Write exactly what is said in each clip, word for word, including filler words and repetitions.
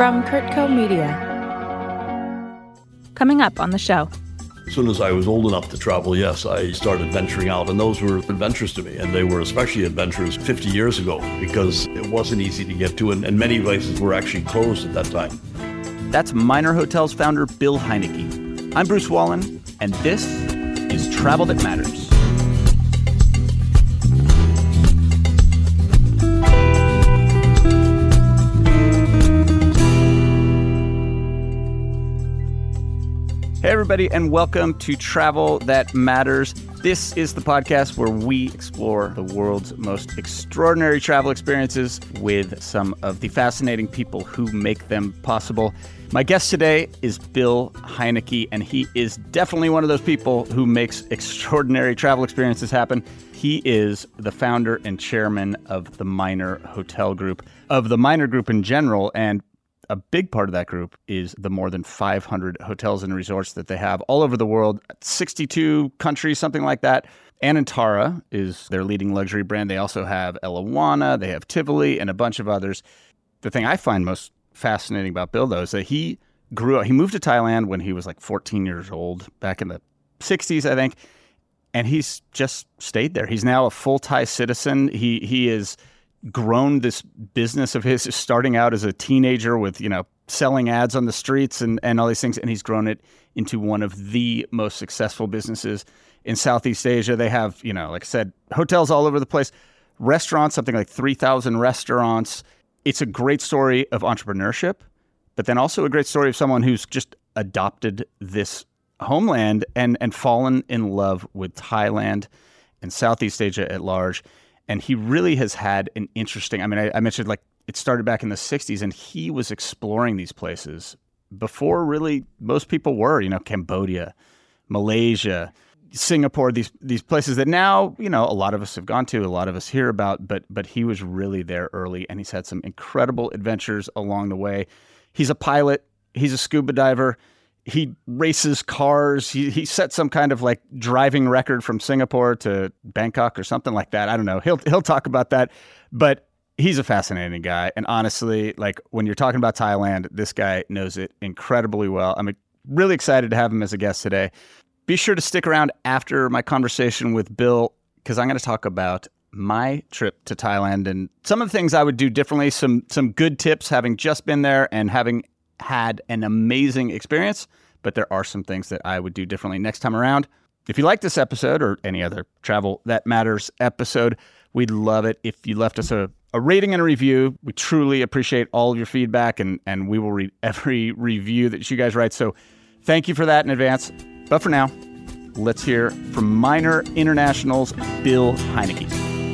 From Kurtco Media. Coming up on the show. As soon as I was old enough to travel, yes, I started venturing out, and those were adventures to me, and they were especially adventures fifty years ago because it wasn't easy to get to, and, and many places were actually closed at that time. That's Minor Hotels founder Bill Heinecke. I'm Bruce Wallen, and this is Travel That Matters. Hey, everybody, and welcome to Travel That Matters. This is the podcast where we explore the world's most extraordinary travel experiences with some of the fascinating people who make them possible. My guest today is Bill Heinecke, and he is definitely one of those people who makes extraordinary travel experiences happen. He is the founder and chairman of the Minor Hotel Group, of the Minor Group in general, and a big part of that group is the more than five hundred hotels and resorts that they have all over the world, sixty-two countries, something like that. Anantara is their leading luxury brand. They also have Elawana, they have Tivoli, and a bunch of others. The thing I find most fascinating about Bill, though, is that he grew up, he moved to Thailand when he was like fourteen years old, back in the sixties, I think, and he's just stayed there. He's now a full Thai citizen. He he is... grown this business of his starting out as a teenager with, you know, selling ads on the streets and, and all these things. And he's grown it into one of the most successful businesses in Southeast Asia. They have, you know, like I said, hotels all over the place, restaurants, something like three thousand restaurants. It's a great story of entrepreneurship, but then also a great story of someone who's just adopted this homeland and, and fallen in love with Thailand and Southeast Asia at large. And he really has had an interesting, I mean, I, I mentioned like it started back in the sixties, and he was exploring these places before really most people were, you know, Cambodia, Malaysia, Singapore, these these places that now, you know, a lot of us have gone to, a lot of us hear about, but but he was really there early, and he's had some incredible adventures along the way. He's a pilot, he's a scuba diver. He races cars. He he set some kind of like driving record from Singapore to Bangkok or something like that. I don't know. He'll he'll talk about that. But he's a fascinating guy. And honestly, like when you're talking about Thailand, this guy knows it incredibly well. I'm really excited to have him as a guest today. Be sure to stick around after my conversation with Bill, because I'm going to talk about my trip to Thailand and some of the things I would do differently, some some good tips having just been there and having had an amazing experience, but there are some things that I would do differently next time around. If you like this episode or any other Travel That Matters episode, we'd love it if you left us a, a rating and a review. We truly appreciate all of your feedback, and, and we will read every review that you guys write. So thank you for that in advance. But for now, let's hear from Minor International's Bill Heinecke.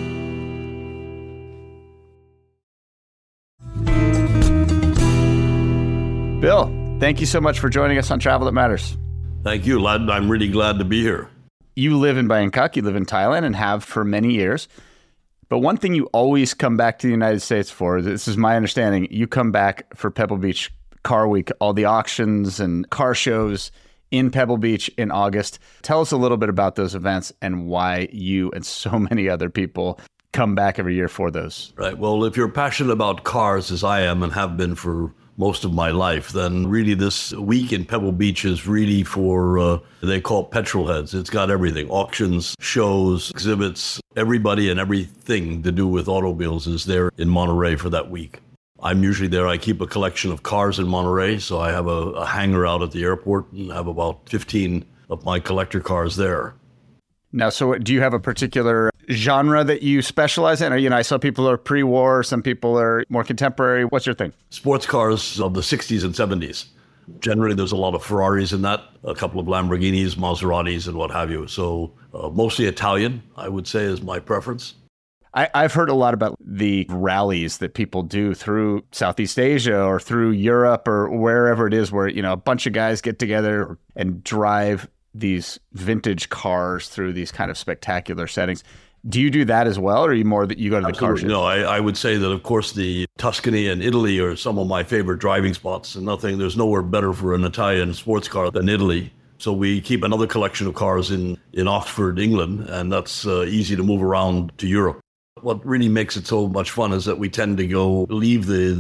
Bill, thank you so much for joining us on Travel That Matters. Thank you, lad. I'm really glad to be here. You live in Bangkok, you live in Thailand, and have for many years. But one thing you always come back to the United States for, this is my understanding, you come back for Pebble Beach Car Week, all the auctions and car shows in Pebble Beach in August. Tell us a little bit about those events and why you and so many other people come back every year for those. Right. Well, if you're passionate about cars, as I am and have been for most of my life, then really this week in Pebble Beach is really for, uh, they call it petrol heads. It's got everything, auctions, shows, exhibits, everybody and everything to do with automobiles is there in Monterey for that week. I'm usually there. I keep a collection of cars in Monterey, so I have a, a hangar out at the airport and have about fifteen of my collector cars there. Now, so do you have a particular genre that you specialize in? Or, you know, I saw people are pre-war, some people are more contemporary. What's your thing? Sports cars of the sixties and seventies. Generally, there's a lot of Ferraris in that, a couple of Lamborghinis, Maseratis, and what have you. So uh, mostly Italian, I would say, is my preference. I, I've heard a lot about the rallies that people do through Southeast Asia or through Europe or wherever it is where, you know, a bunch of guys get together and drive these vintage cars through these kind of spectacular settings. Do you do that as well, or are you more that you go to Absolutely. the car shows? No, I, I would say that, of course, the Tuscany and Italy are some of my favorite driving spots, and nothing, there's nowhere better for an Italian sports car than Italy. So we keep another collection of cars in, in Oxford, England, and that's uh, easy to move around to Europe. What really makes it so much fun is that we tend to go leave the, the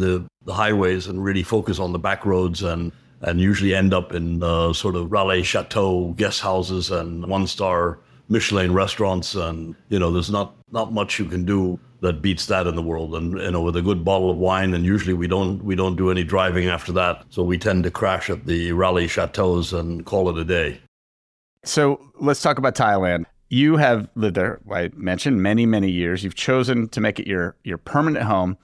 the highways and really focus on the back roads and, and usually end up in uh, sort of Raleigh Chateau guest houses and one-star Michelin restaurants. And, you know, there's not, not much you can do that beats that in the world. And, you know, with a good bottle of wine, and usually we don't we don't do any driving after that. So we tend to crash at the Raleigh Chateaus and call it a day. So let's talk about Thailand. You have lived there, I mentioned, many, many years. You've chosen to make it your, your permanent home.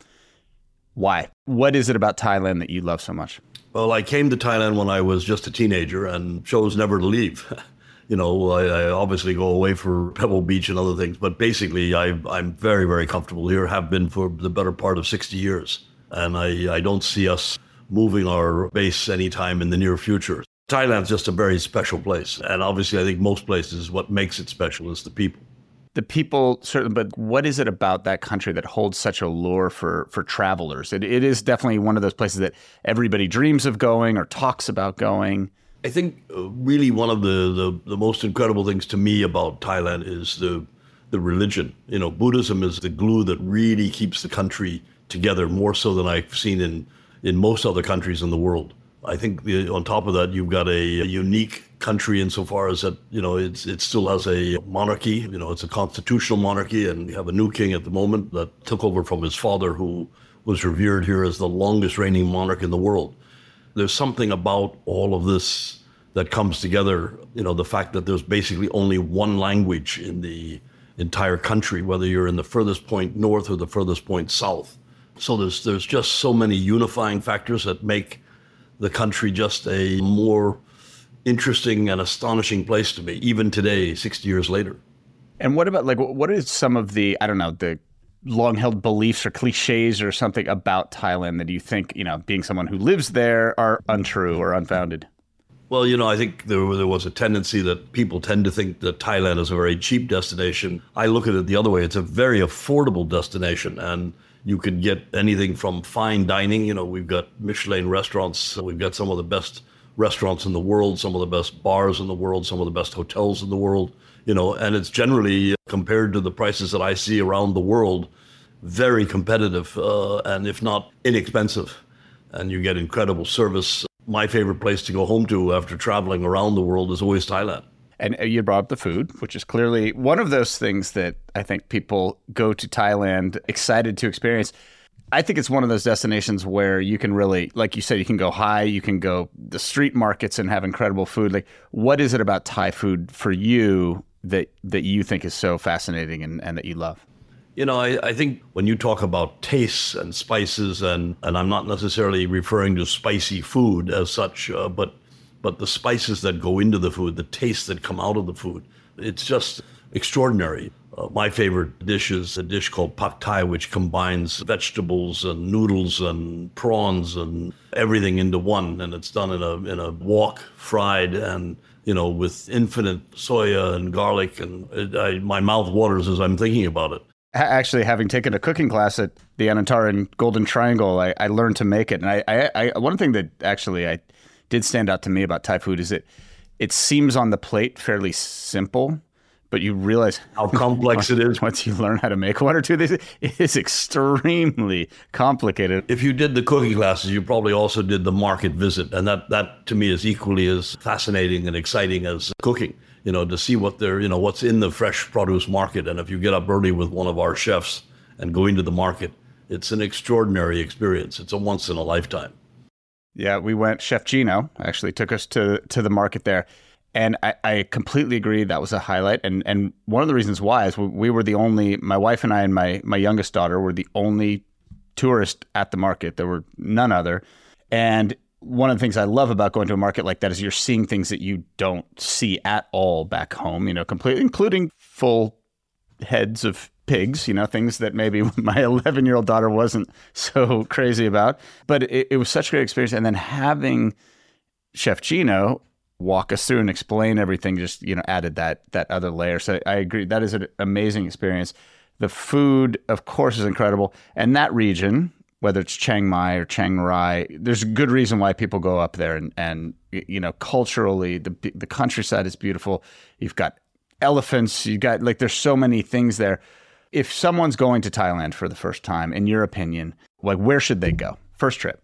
Why? What is it about Thailand that you love so much? Well, I came to Thailand when I was just a teenager and chose never to leave. You know, I, I obviously go away for Pebble Beach and other things, but basically I, I'm very, very comfortable here, have been for the better part of sixty years. And I, I don't see us moving our base anytime in the near future. Thailand's just a very special place. And obviously I think most places, what makes it special is the people. The people, certainly, but what is it about that country that holds such a lure for, for travelers? It, it is definitely one of those places that everybody dreams of going or talks about going. I think uh, really one of the, the, the most incredible things to me about Thailand is the the religion. You know, Buddhism is the glue that really keeps the country together, more so than I've seen in, in most other countries in the world. I think the, on top of that, you've got a, a unique country insofar as that, you know, it's, it still has a monarchy. You know, it's a constitutional monarchy, and we have a new king at the moment that took over from his father, who was revered here as the longest reigning monarch in the world. There's something about all of this that comes together, you know, the fact that there's basically only one language in the entire country, whether you're in the furthest point north or the furthest point south. So there's there's just so many unifying factors that make the country just a more interesting and astonishing place to me, even today, sixty years later. And what about, like, what is some of the, I don't know, the long-held beliefs or cliches or something about Thailand that you think, you know, being someone who lives there, are untrue or unfounded? Well, you know, I think there, there was a tendency that people tend to think that Thailand is a very cheap destination. I look at it the other way. It's a very affordable destination, and you could get anything from fine dining. You know, we've got Michelin restaurants. We've got some of the best restaurants in the world, some of the best bars in the world, some of the best hotels in the world, you know, and it's generally, compared to the prices that I see around the world, very competitive, uh, and if not inexpensive. And you get incredible service. My favorite place to go home to after traveling around the world is always Thailand. And you brought up the food, which is clearly one of those things that I think people go to Thailand excited to experience. I think it's one of those destinations where you can really, like you said, you can go high, you can go the street markets and have incredible food. Like, what is it about Thai food for you that that you think is so fascinating and, and that you love? You know, I, I think when you talk about tastes and spices, and, and I'm not necessarily referring to spicy food as such, uh, but but the spices that go into the food, the tastes that come out of the food, it's just extraordinary. Uh, my favorite dish is a dish called Pad Thai, which combines vegetables and noodles and prawns and everything into one. And it's done in a in a wok, fried, and, you know, with infinite soya and garlic. And it, I, my mouth waters as I'm thinking about it. Actually, having taken a cooking class at the Anantaran Golden Triangle, I, I learned to make it. And I, I, I one thing that actually I did stand out to me about Thai food is that it seems on the plate fairly simple, but you realize how complex it is once you learn how to make one or two of these. It is extremely complicated. If you did the cooking classes, you probably also did the market visit. And that, that to me is equally as fascinating and exciting as cooking. You know, to see what they're, you know, what's in the fresh produce market. And if you get up early with one of our chefs and go into the market, it's an extraordinary experience. It's a once in a lifetime. Yeah, we went, Chef Gino actually took us to to the market there. And I, I completely agree that was a highlight. And and one of the reasons why is we, we were the only, my wife and I and my, my youngest daughter were the only tourists at the market. There were none other. And one of the things I love about going to a market like that is you're seeing things that you don't see at all back home, you know, completely, including full heads of pigs, you know, things that maybe my eleven-year-old daughter wasn't so crazy about. But it, it was such a great experience. And then having Chef Gino walk us through and explain everything just, you know, added that that other layer. So I agree. That is an amazing experience. The food, of course, is incredible. And that region, whether it's Chiang Mai or Chiang Rai, there's a good reason why people go up there. And, and you know, culturally, the the countryside is beautiful. You've got elephants. You've got, like, there's so many things there. If someone's going to Thailand for the first time, in your opinion, like, where should they go? First trip.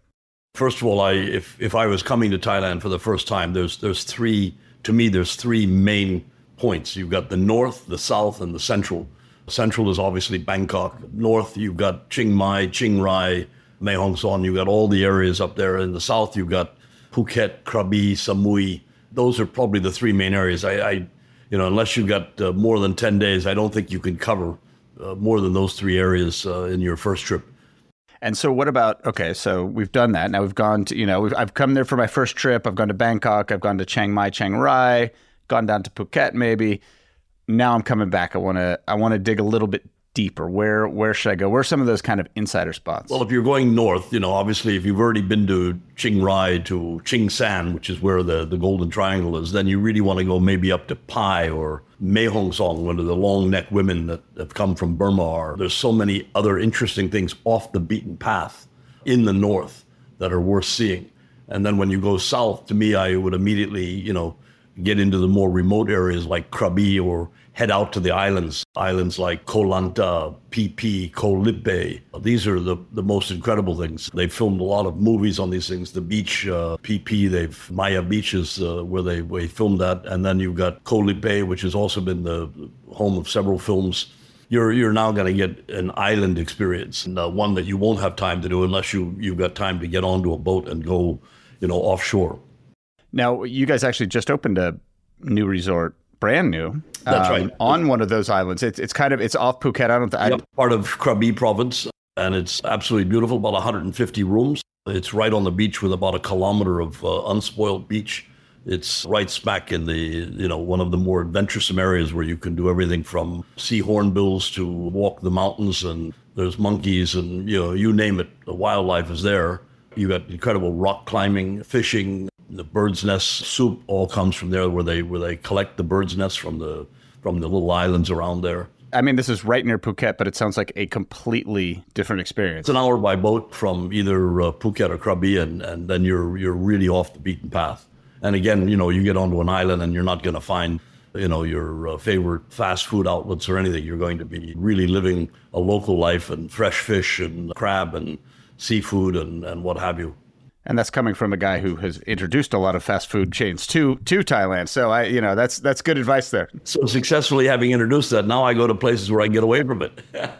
First of all, I if if I was coming to Thailand for the first time, there's there's three to me there's three main points. You've got the north, the south, and the central. Central is obviously Bangkok. North, you've got Chiang Mai, Chiang Rai, Mae Hong Son. You've got all the areas up there. In the south, you've got Phuket, Krabi, Samui. Those are probably the three main areas. I, I you know, unless you've got uh, more than ten days, I don't think you can cover uh, more than those three areas uh, in your first trip. And so what about, okay, so we've done that. Now we've gone to, you know, we've, I've come there for my first trip. I've gone to Bangkok. I've gone to Chiang Mai, Chiang Rai, gone down to Phuket maybe. Now I'm coming back. I want to I want to dig a little bit deeper. Where where should I go? Where are some of those kind of insider spots? Well, if you're going north, you know, obviously if you've already been to Chiang Rai, to Ching San, which is where the, the Golden Triangle is, then you really want to go maybe up to Pai or Mae Hong Son, one of the long-necked women that have come from Burma are. There's so many other interesting things off the beaten path in the north that are worth seeing. And then when you go south, to me, I would immediately, you know, get into the more remote areas like Krabi or head out to the islands, islands like Koh Lanta, Phi Phi, Koh Lipe. These are the, the most incredible things. They've filmed a lot of movies on these things. The beach, uh, Phi Phi, they've Maya Beaches uh, where they, they filmed that. And then you've got Koh Lipe, which has also been the home of several films. You're you're now going to get an island experience, and uh, one that you won't have time to do unless you, you've got time to get onto a boat and go, you know, offshore. Now, you guys actually just opened a new resort, brand new. That's um, right. On one of those islands. It's it's kind of, it's off Phuket. I don't I, yep, part of Krabi province, and it's absolutely beautiful, about one hundred fifty rooms. It's right on the beach with about a kilometer of uh, unspoiled beach. It's right smack in the, you know, one of the more adventuresome areas where you can do everything from see hornbills to walk the mountains, and there's monkeys and, you know, you name it, the wildlife is there. You got incredible rock climbing, fishing. The bird's nest soup all comes from there, where they where they collect the bird's nests from the from the little islands around there. I mean, this is right near Phuket, but it sounds like a completely different experience. It's an hour by boat from either uh, Phuket or Krabi, and, and then you're you're really off the beaten path. And again, you know, you get onto an island and you're not going to find, you know, your uh, favorite fast food outlets or anything. You're going to be really living a local life and fresh fish and crab and seafood and, and what have you. And that's coming from a guy who has introduced a lot of fast food chains to to Thailand. So I, you know, that's that's good advice there. So successfully having introduced that, now I go to places where I can get away from it.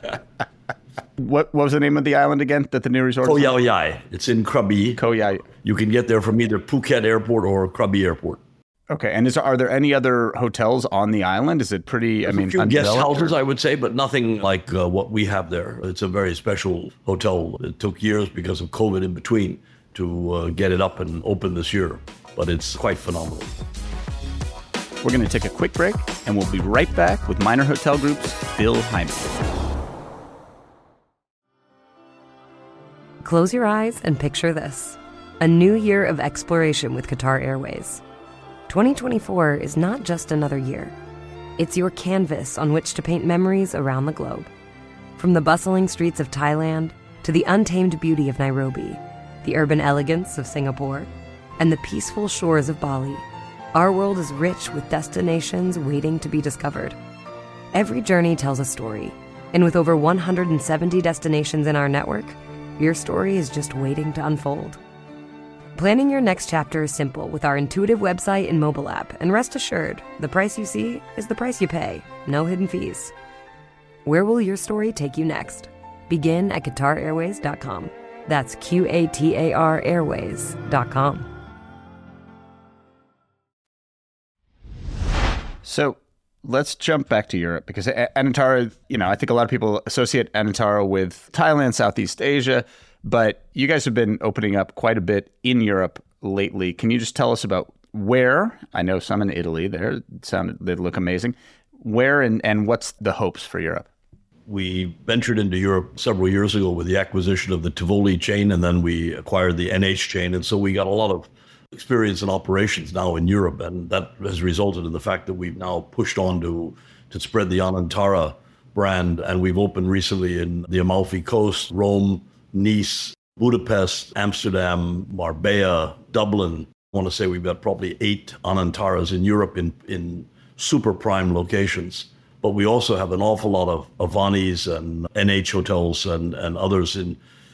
What what was the name of the island again that the new resort? Koh Yao Yai. It's in Krabi. Koh Yao. You can get there from either Phuket Airport or Krabi Airport. Okay, and is are there any other hotels on the island? Is it pretty? There's I mean, a few guest undeveloped, houses, or? I would say, but nothing like uh, what we have there. It's a very special hotel. It took years because of COVID in between to uh, get it up and open this year, but it's quite phenomenal. We're going to take a quick break, and we'll be right back with Minor Hotel Group's Bill Hyman. Close your eyes and picture this: a new year of exploration with Qatar Airways. twenty twenty-four is not just another year. It's your canvas on which to paint memories around the globe. From the bustling streets of Thailand to the untamed beauty of Nairobi, the urban elegance of Singapore, and the peaceful shores of Bali, our world is rich with destinations waiting to be discovered. Every journey tells a story, and with over one hundred seventy destinations in our network, your story is just waiting to unfold. Planning your next chapter is simple with our intuitive website and mobile app, and rest assured, the price you see is the price you pay. No hidden fees. Where will your story take you next? Begin at Qatar Airways dot com. That's Q A T A R Airways dot com. So let's jump back to Europe, because Anantara, you know, I think a lot of people associate Anantara with Thailand, Southeast Asia, but you guys have been opening up quite a bit in Europe lately. Can you just tell us about where? I know some in Italy there sounded, they look amazing. Where and, and what's the hopes for Europe? We ventured into Europe several years ago with the acquisition of the Tivoli chain, and then we acquired the N H chain. And so we got a lot of experience in operations now in Europe, and that has resulted in the fact that we've now pushed on to, to spread the Anantara brand. And we've opened recently in the Amalfi Coast, Rome, Nice, Budapest, Amsterdam, Marbella, Dublin. I want to say we've got probably eight Anantaras in Europe in, in super prime locations. But we also have an awful lot of Avanis and N H hotels and, and others in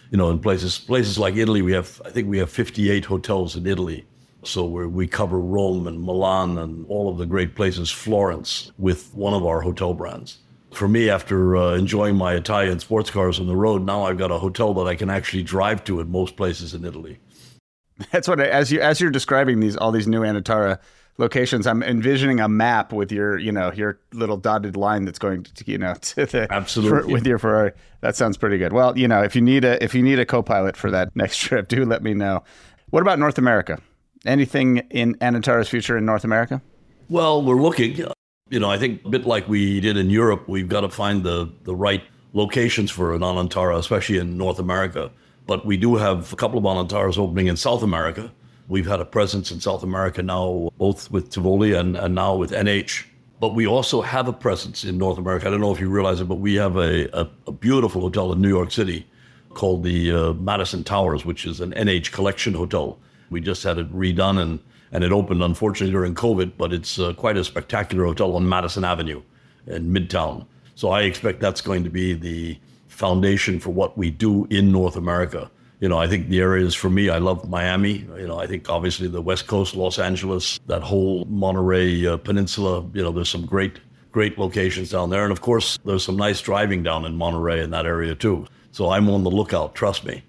You know, in places places like Italy, we have, I think we have fifty-eight hotels in Italy. So we we cover Rome and Milan and all of the great places, Florence, with one of our hotel brands. For me, after uh, enjoying my Italian sports cars on the road, now I've got a hotel that I can actually drive to at most places in Italy. That's what I, as you as you're describing these all these new Anantara locations, I'm envisioning a map with your, you know, your little dotted line that's going to, you know, to the Absolutely. For, with your Ferrari. That sounds pretty good. Well, you know, if you need a if you need a co-pilot for that next trip, do let me know. What about North America? Anything in Anantara's future in North America? Well, we're looking. You know, I think a bit like we did in Europe, we've got to find the the right locations for an Anantara, especially in North America. But we do have a couple of Anantaras opening in South America. We've had a presence in South America now, both with Tivoli and, and now with N H. But we also have a presence in North America. I don't know if you realize it, but we have a, a, a beautiful hotel in New York City called the uh, Madison Towers, which is an N H collection hotel. We just had it redone, and, and it opened, unfortunately, during COVID, but it's uh, quite a spectacular hotel on Madison Avenue in Midtown. So I expect that's going to be the foundation for what we do in North America. You know, I think the areas for me, I love Miami. You know, I think obviously the West Coast, Los Angeles, that whole Monterey uh, Peninsula, you know, there's some great, great locations down there. And of course, there's some nice driving down in Monterey in that area too. So I'm on the lookout, trust me.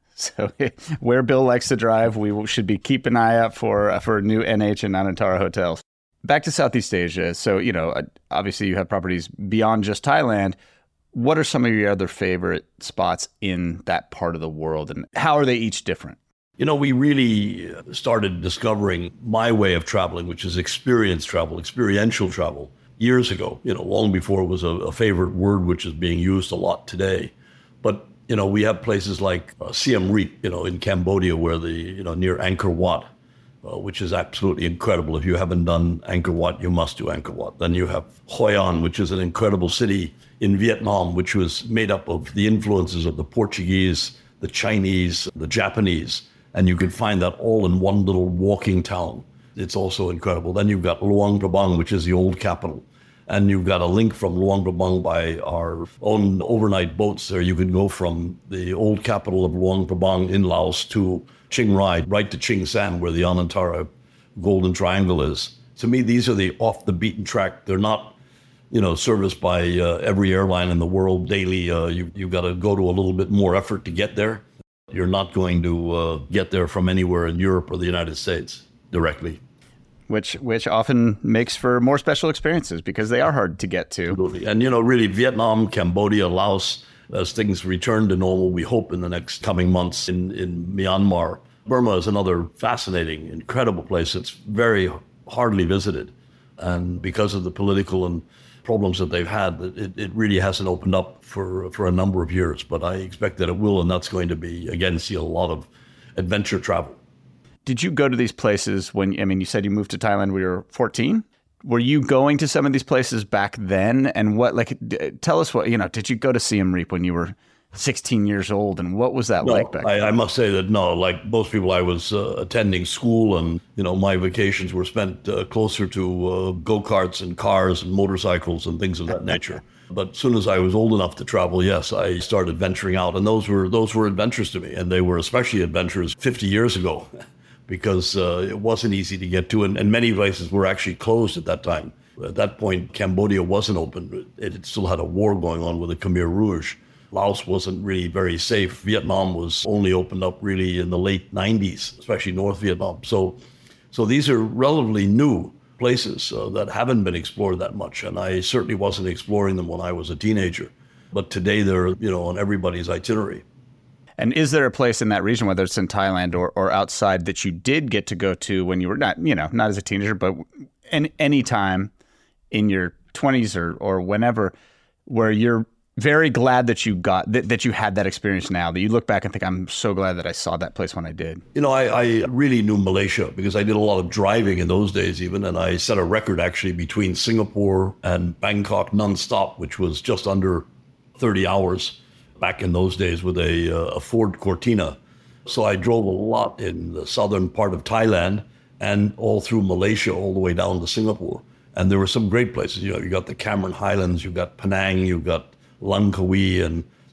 So where Bill likes to drive, we should be keep an eye out for, uh, for new N H and Anantara hotels. Back to Southeast Asia. So, you know, obviously you have properties beyond just Thailand. What are some of your other favorite spots in that part of the world, and how are they each different? You know, we really started discovering my way of traveling, which is experience travel, experiential travel, years ago, you know, long before it was a, a favorite word, which is being used a lot today. But, you know, we have places like uh, Siem Reap, you know, in Cambodia, where the, you know, near Angkor Wat, uh, which is absolutely incredible. If you haven't done Angkor Wat, you must do Angkor Wat. Then you have Hoi An, which is an incredible city in Vietnam, which was made up of the influences of the Portuguese, the Chinese, the Japanese, and you could find that all in one little walking town. It's also incredible. Then you've got Luang Prabang, which is the old capital, and you've got a link from Luang Prabang by our own overnight boats there. You can go from the old capital of Luang Prabang in Laos to Chiang Rai, right to Ching San, where the Anantara Golden Triangle is. To me, these are the off the beaten track. They're not, you know, serviced by uh, every airline in the world daily. Uh, you, you've got to go to a little bit more effort to get there. You're not going to uh, get there from anywhere in Europe or the United States directly. Which which often makes for more special experiences because they are hard to get to. Absolutely. And, you know, really Vietnam, Cambodia, Laos, as things return to normal, we hope in the next coming months in, in Myanmar. Burma is another fascinating, incredible place. It's very hardly visited. And because of the political and problems that they've had, it, it really hasn't opened up for, for a number of years. But I expect that it will, and that's going to be, again, see a lot of adventure travel. Did you go to these places when, I mean, you said you moved to Thailand when you were fourteen? Were you going to some of these places back then? And what, like, tell us what, you know, did you go to Siem Reap when you were sixteen years old? And what was that no, like back I, then? I must say that, no, like most people, I was uh, attending school, and, you know, my vacations were spent uh, closer to uh, go-karts and cars and motorcycles and things of that nature. But as soon as I was old enough to travel, yes, I started venturing out. And those were those were adventures to me. And they were especially adventures fifty years ago. Because uh, it wasn't easy to get to, and, and many places were actually closed at that time. At that point, Cambodia wasn't open. It still had a war going on with the Khmer Rouge. Laos wasn't really very safe. Vietnam was only opened up really in the late nineties, especially North Vietnam. So, so these are relatively new places uh, that haven't been explored that much, and I certainly wasn't exploring them when I was a teenager. But today they're, you know, on everybody's itinerary. And is there a place in that region, whether it's in Thailand or, or outside, that you did get to go to when you were not, you know, not as a teenager, but any, any time in your twenties or, or whenever, where you're very glad that you got, that, that you had that experience now, that you look back and think, I'm so glad that I saw that place when I did? You know, I, I really knew Malaysia because I did a lot of driving in those days even, and I set a record actually between Singapore and Bangkok nonstop, which was just under thirty hours. Back in those days with a, uh, a Ford Cortina. So I drove a lot in the southern part of Thailand and all through Malaysia, all the way down to Singapore. And there were some great places. You know, you got the Cameron Highlands, you've got Penang, you've got Langkawi, and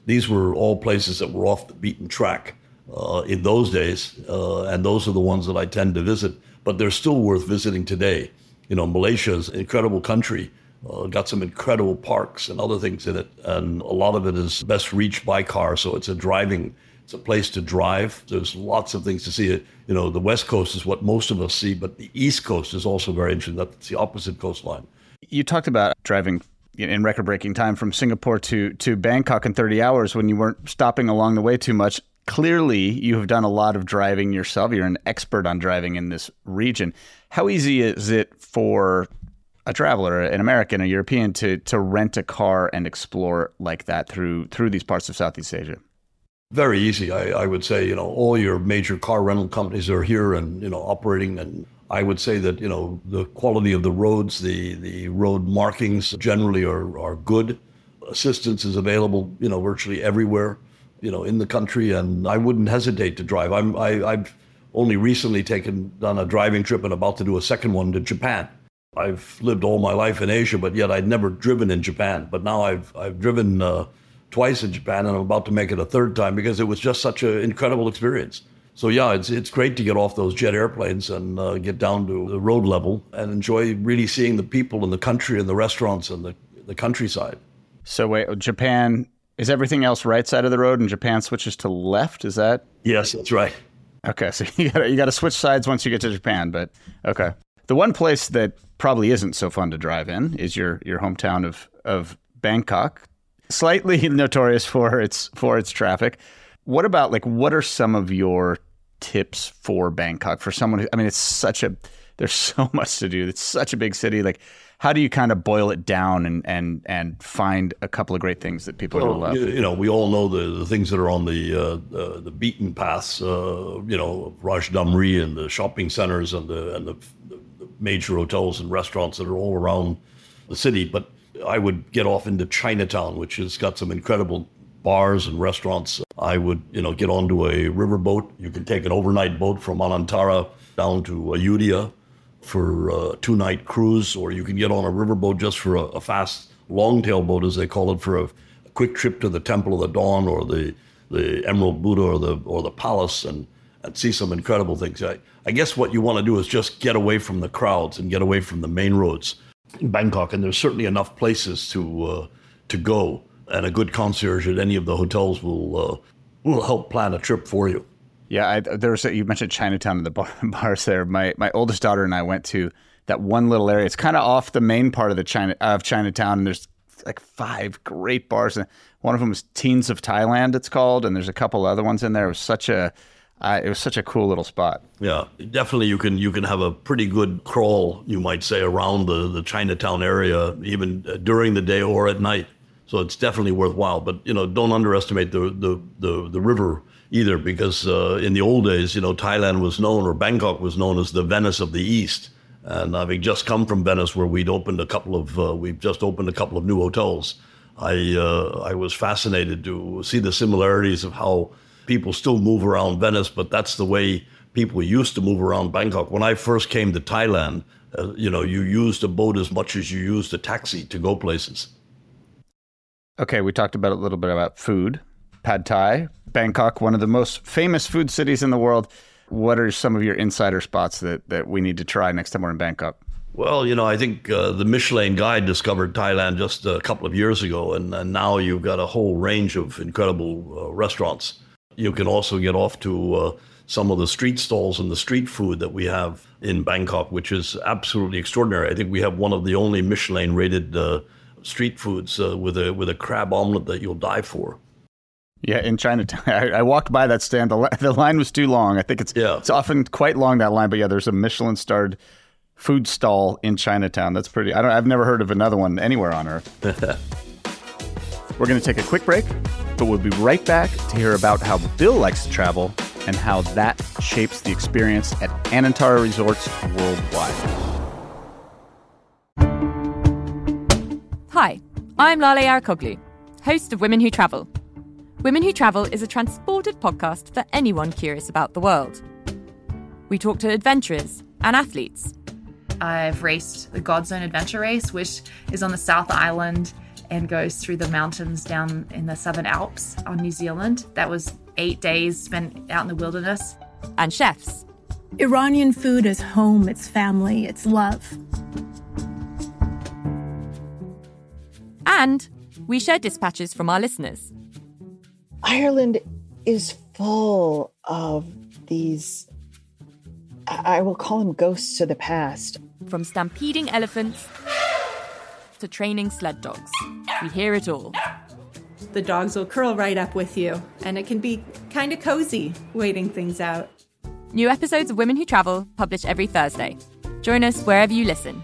These were all places that were off the beaten track uh, in those days, uh, and those are the ones that I tend to visit. But they're still worth visiting today. You know, Malaysia is an incredible country, uh, got some incredible parks and other things in it, and a lot of it is best reached by car, so it's a driving, it's a place to drive. There's lots of things to see. You know, the West Coast is what most of us see, but the East Coast is also very interesting. That's the opposite coastline. You talked about driving in record-breaking time from Singapore to, to Bangkok in thirty hours when you weren't stopping along the way too much. Clearly, you have done a lot of driving yourself. You're an expert on driving in this region. How easy is it for a traveler, an American, a European, to to rent a car and explore like that through through these parts of Southeast Asia? Very easy. I, I would say, you know, all your major car rental companies are here and, you know, operating. And I would say that, you know, the quality of the roads, the, the road markings generally are, are good. Assistance is available, you know, virtually everywhere, you know, in the country. And I wouldn't hesitate to drive. I'm, I, I've only recently taken, done a driving trip and about to do a second one to Japan. I've lived all my life in Asia, but yet I'd never driven in Japan. But now I've, I've driven, uh, twice in Japan, and I'm about to make it a third time because it was just such an incredible experience. So yeah, it's it's great to get off those jet airplanes and uh, get down to the road level and enjoy really seeing the people in the country and the restaurants and the, the countryside. So wait, Japan, is everything else right side of the road and Japan switches to left? Is that? Yes, that's right. Okay, so you got you got to switch sides once you get to Japan, but okay. The one place that probably isn't so fun to drive in is your your hometown of of Bangkok. Slightly notorious for its for its traffic. What about, like, what are some of your tips for Bangkok for someone who, I mean, it's such a, there's so much to do. It's such a big city. Like, how do you kind of boil it down and and and find a couple of great things that people well, will love? You know, we all know the, the things that are on the uh, the, the beaten paths. Uh, you know, Rajdamnri and the shopping centers and the and the, the major hotels and restaurants that are all around the city, but I would get off into Chinatown, which has got some incredible bars and restaurants. I would, you know, get onto a riverboat. You can take an overnight boat from Anantara down to Ayutthaya for a two-night cruise, or you can get on a riverboat just for a, a fast long-tail boat, as they call it, for a, a quick trip to the Temple of the Dawn or the, the Emerald Buddha or the or the palace and, and see some incredible things. I, I guess what you want to do is just get away from the crowds and get away from the main roads in Bangkok, and there's certainly enough places to uh, to go, and a good concierge at any of the hotels will uh, will help plan a trip for you. Yeah, I, there's a, you mentioned Chinatown and the bar, bars there. My my oldest daughter and I went to that one little area. It's kind of off the main part of the China of Chinatown, and there's like five great bars. And one of them is Teens of Thailand, it's called, and there's a couple other ones in there. It was such a Uh, it was such a cool little spot. Yeah, definitely you can you can have a pretty good crawl, you might say, around the, the Chinatown area, even during the day or at night. So it's definitely worthwhile. But, you know, don't underestimate the the, the, the river either, because uh, in the old days, you know, Thailand was known, or Bangkok was known as the Venice of the East. And having just come from Venice, where we'd opened a couple of, uh, we've just opened a couple of new hotels, I uh, I was fascinated to see the similarities of how people still move around Venice, but that's the way people used to move around Bangkok. When I first came to Thailand, uh, you know, you used a boat as much as you used a taxi to go places. Okay, we talked about a little bit about food. Pad Thai, Bangkok, one of the most famous food cities in the world. What are some of your insider spots that, that we need to try next time we're in Bangkok? Well, you know, I think uh, the Michelin Guide discovered Thailand just a couple of years ago, and, and now you've got a whole range of incredible uh, restaurants. You can also get off to uh, some of the street stalls and the street food that we have in Bangkok, which is absolutely extraordinary. I think we have one of the only Michelin-rated uh, street foods uh, with a with a crab omelet that you'll die for. Yeah, in Chinatown, I, I walked by that stand. The, li- the line was too long. I think it's yeah. it's often quite long, that line. But yeah, there's a Michelin-starred food stall in Chinatown. That's pretty. I don't. I've never heard of another one anywhere on Earth. We're going to take a quick break, but we'll be right back to hear about how Bill likes to travel and how that shapes the experience at Anantara Resorts worldwide. Hi, I'm Lale Arakoglu, host of Women Who Travel. Women Who Travel is a transported podcast for anyone curious about the world. We talk to adventurers and athletes. I've raced the Godzone Adventure Race, which is on the South Island, and goes through the mountains down in the Southern Alps on New Zealand. That was eight days spent out in the wilderness. And chefs. Iranian food is home, it's family, it's love. And we share dispatches from our listeners. Ireland is full of these, I will call them ghosts of the past. From stampeding elephants to training sled dogs. We hear it all. The dogs will curl right up with you, and it can be kind of cozy waiting things out. New episodes of Women Who Travel publish every Thursday. Join us wherever you listen.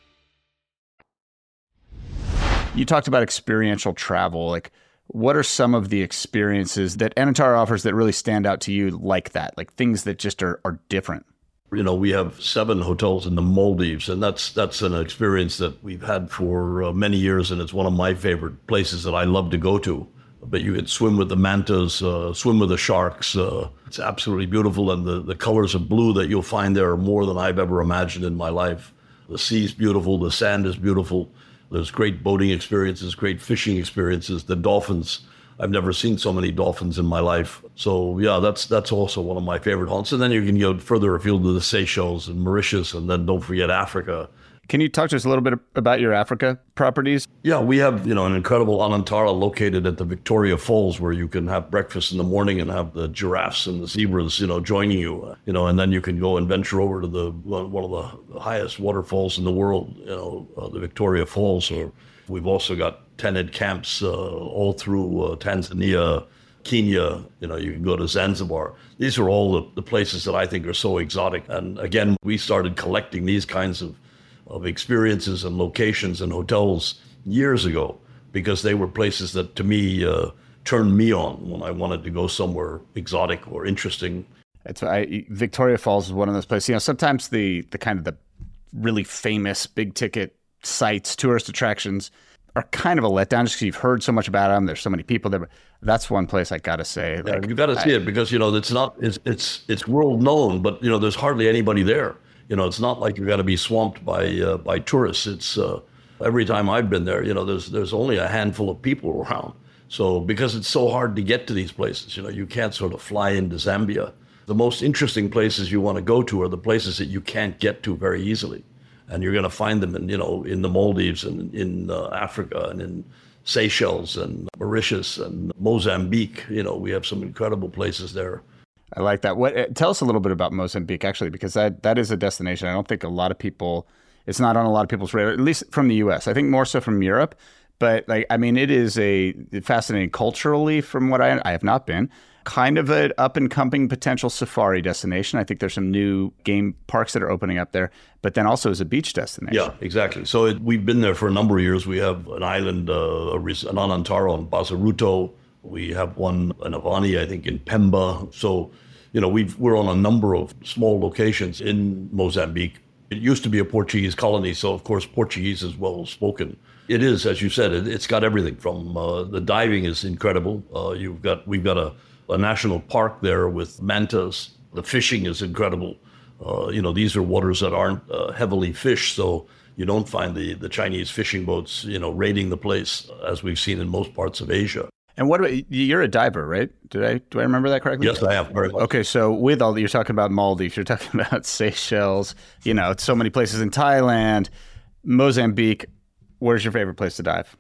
You talked about experiential travel. Like, what are some of the experiences that Anantara offers that really stand out to you like that? Like things that just are, are different? You know, we have seven hotels in the Maldives, and that's that's an experience that we've had for uh, many years, and it's one of my favorite places that I love to go to. But you can swim with the mantas, uh, swim with the sharks. Uh, it's absolutely beautiful, and the, the colors of blue that you'll find there are more than I've ever imagined in my life. The sea's beautiful, the sand is beautiful. There's great boating experiences, great fishing experiences. The dolphins, I've never seen so many dolphins in my life. So yeah, that's that's also one of my favorite haunts. And then you can go further afield to the Seychelles and Mauritius, and then don't forget Africa. Can you talk to us a little bit about your Africa properties? Yeah, we have, you know, an incredible Anantara located at the Victoria Falls, where you can have breakfast in the morning and have the giraffes and the zebras, you know, joining you, you know, and then you can go and venture over to the one of the highest waterfalls in the world, you know, uh, the Victoria Falls. Or we've also got tented camps uh, all through uh, Tanzania, Kenya. You know, you can go to Zanzibar. These are all the, the places that I think are so exotic. And again, we started collecting these kinds of of experiences and locations and hotels years ago, because they were places that, to me, uh, turned me on when I wanted to go somewhere exotic or interesting. It's I, Victoria Falls is one of those places. You know, sometimes the the kind of the really famous big ticket sites, tourist attractions, are kind of a letdown just because you've heard so much about them. There's so many people there. That's one place I got to say. Yeah, like, you got to see I, it because, you know, it's not it's it's it's world known, but, you know, there's hardly anybody there. You know, it's not like you've got to be swamped by uh, by tourists. It's uh, every time I've been there, you know, there's there's only a handful of people around. So because it's so hard to get to these places, you know, you can't sort of fly into Zambia. The most interesting places you want to go to are the places that you can't get to very easily. And you're going to find them in, you know, in the Maldives and in uh, Africa and in Seychelles and Mauritius and Mozambique. You know, we have some incredible places there. I like that. What? Tell us a little bit about Mozambique, actually, because that, that is a destination I don't think a lot of people, it's not on a lot of people's radar, at least from the U S. I think more so from Europe. But, like, I mean, it is a fascinating culturally from what I, I have not been. Kind of an up-and-coming potential safari destination. I think there's some new game parks that are opening up there, but then also as a beach destination. Yeah, exactly. So it, we've been there for a number of years. We have an island, uh, a, an Anantara on Bazaruto. We have one, an Avani, I think, in Pemba. So, you know, we've, we're on a number of small locations in Mozambique. It used to be a Portuguese colony, so, of course, Portuguese is well spoken. It is, as you said, it, it's got everything from uh, the diving is incredible. Uh, you've got We've got a, a national park there with mantas. The fishing is incredible. Uh, you know, these are waters that aren't uh, heavily fished, so you don't find the, the Chinese fishing boats, you know, raiding the place, as we've seen in most parts of Asia. And what about, you're a diver, right? Did I do I remember that correctly? Yes, I have. Very much. Okay, so with all that, you're talking about Maldives, you're talking about Seychelles, you know, so many places in Thailand, Mozambique. Where's your favorite place to dive?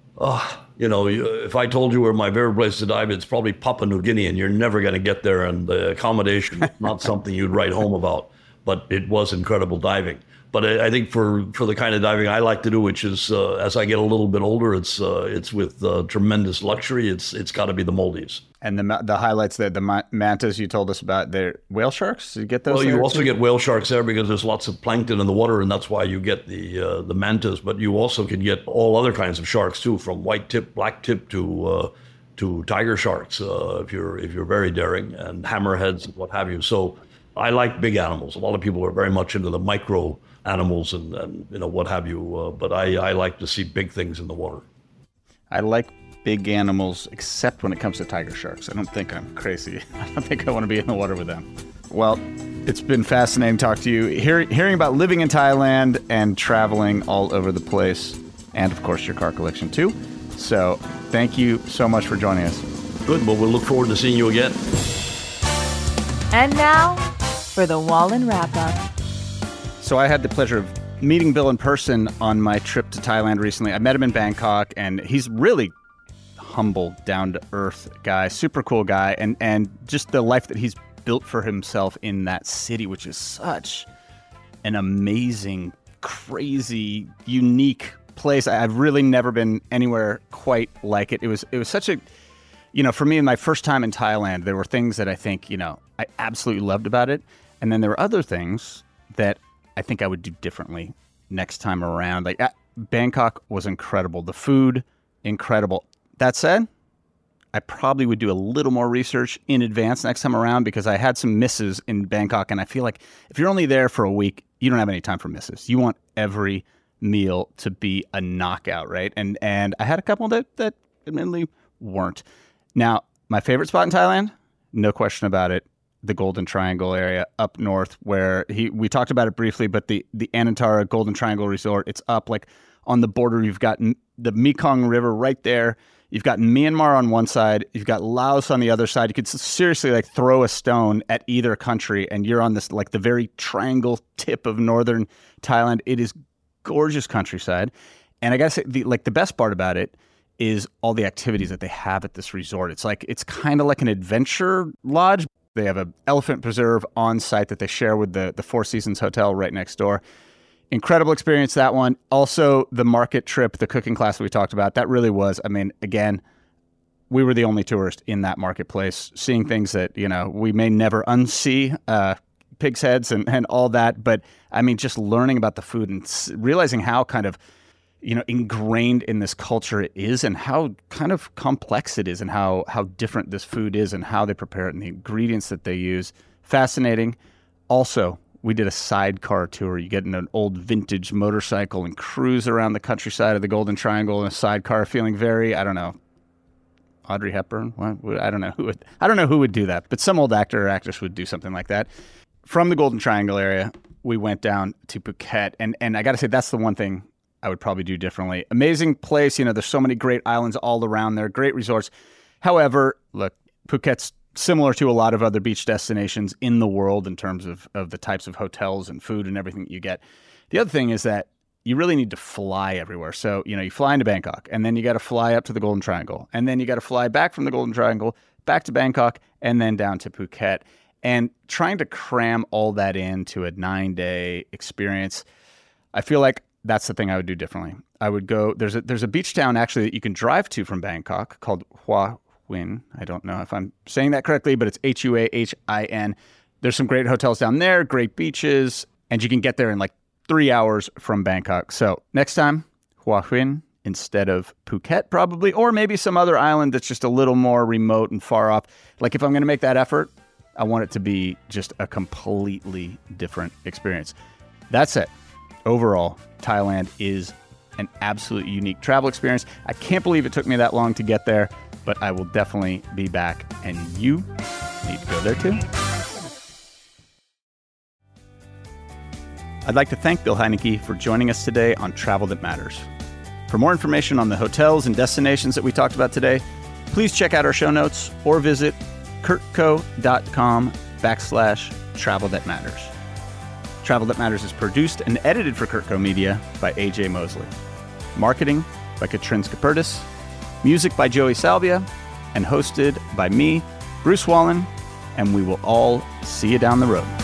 Oh, you know, if I told you where my favorite place to dive, it's probably Papua New Guinea, and you're never going to get there, and the accommodation is not something you'd write home about. But it was incredible diving. But I, I think for, for the kind of diving I like to do, which is uh, as I get a little bit older, it's uh, it's with uh, tremendous luxury. It's it's got to be the Maldives. And the the highlights there, the mantas you told us about, they're whale sharks. Did you get those? Well, you there also too? get whale sharks there because there's lots of plankton in the water, and that's why you get the uh, the mantas. But you also can get all other kinds of sharks too, from white tip, black tip to uh, to tiger sharks uh, if you're if you're very daring, and hammerheads and what have you. So I like big animals. A lot of people are very much into the micro animals and, and you know what have you. Uh, but I, I like to see big things in the water. I like big animals, except when it comes to tiger sharks. I don't think I'm crazy. I don't think I want to be in the water with them. Well, it's been fascinating to talk to you, Hear, hearing about living in Thailand and traveling all over the place, and of course your car collection too. So thank you so much for joining us. Good. Well, we'll look forward to seeing you again. And now for the Wallen Wrap-Up. So I had the pleasure of meeting Bill in person on my trip to Thailand recently. I met him in Bangkok, and he's really humble, down-to-earth guy, super cool guy, and, and just the life that he's built for himself in that city, which is such an amazing, crazy, unique place. I've really never been anywhere quite like it. It was it was such a, you know, for me, in my first time in Thailand, there were things that I think, you know, I absolutely loved about it. And then there were other things that I think I would do differently next time around. Like, uh, Bangkok was incredible. The food, incredible. That said, I probably would do a little more research in advance next time around, because I had some misses in Bangkok, and I feel like if you're only there for a week, you don't have any time for misses. You want every meal to be a knockout, right? And and I had a couple that, that admittedly weren't. Now, my favorite spot in Thailand, no question about it, the Golden Triangle area up north, where he we talked about it briefly, but the, the Anantara Golden Triangle Resort, it's up like on the border. You've got the Mekong River right there. You've got Myanmar on one side. You've got Laos on the other side. You could seriously like throw a stone at either country, and you're on this like the very triangle tip of northern Thailand. It is gorgeous countryside. And I gotta say, the, like the best part about it is all the activities that they have at this resort. It's like, it's kind of like an adventure lodge. They have an elephant preserve on site that they share with the, the Four Seasons Hotel right next door. Incredible experience, that one. Also, the market trip, the cooking class that we talked about, that really was, I mean, again, we were the only tourist in that marketplace, seeing things that, you know, we may never unsee, uh, pig's heads and, and all that. But, I mean, just learning about the food and realizing how kind of, you know, ingrained in this culture it is, and how kind of complex it is, and how, how different this food is, and how they prepare it, and the ingredients that they use. Fascinating. Also, we did a sidecar tour. You get in an old vintage motorcycle and cruise around the countryside of the Golden Triangle in a sidecar, feeling very, I don't know, Audrey Hepburn? What? I don't know who would, I don't know who would do that, but some old actor or actress would do something like that. From the Golden Triangle area, we went down to Phuket, and, and I got to say, that's the one thing I would probably do differently. Amazing place. You know, there's so many great islands all around there, great resorts. However, look, Phuket's similar to a lot of other beach destinations in the world in terms of, of the types of hotels and food and everything that you get. The other thing is that you really need to fly everywhere. So, you know, you fly into Bangkok, and then you got to fly up to the Golden Triangle, and then you got to fly back from the Golden Triangle back to Bangkok, and then down to Phuket. And trying to cram all that into a nine-day experience, I feel like that's the thing I would do differently. I would go, there's a, there's a beach town actually that you can drive to from Bangkok called Hua Hin. I don't know if I'm saying that correctly, but it's H U A H I N. There's some great hotels down there, great beaches, and you can get there in like three hours from Bangkok. So next time, Hua Hin instead of Phuket probably, or maybe some other island that's just a little more remote and far off. Like if I'm going to make that effort, I want it to be just a completely different experience. That's it. Overall, Thailand is an absolute unique travel experience. I can't believe it took me that long to get there, but I will definitely be back, and you need to go there too. I'd like to thank Bill Heineke for joining us today on Travel That Matters. For more information on the hotels and destinations that we talked about today, please check out our show notes or visit kurtco.com backslash travel that matters. Travel That Matters is produced and edited for Kurtco Media by A J Mosley. Marketing by Katrin Skapurtis. Music by Joey Salvia. And hosted by me, Bruce Wallen. And we will all see you down the road.